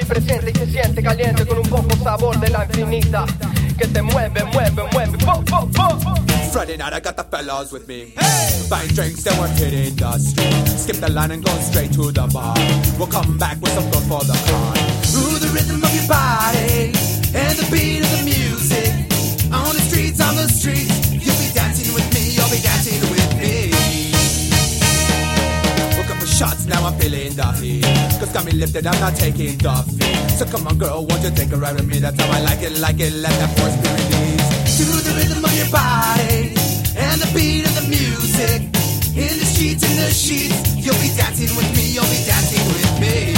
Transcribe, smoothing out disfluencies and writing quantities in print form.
presente y se siente caliente con un poco sabor de la infinita que te mueve, mueve, mueve. Bo, bo, bo. Friday night I got the fellas with me. Hey! Buying drinks and we're hitting the street. Skip the line and go straight to the bar. We'll come back with some good for the car. Ooh, the rhythm of your body and the beat of the music. On the streets, you'll be dancing with me, you'll be dancing with me. Woke up for shots, now I'm feeling the heat. Cause got me lifted, I'm not taking the feet. So come on girl, won't you take a ride with me? That's how I like it, let that force be released. To the rhythm of your body and the beat of the music. In the streets, you'll be dancing with me, you'll be dancing with me.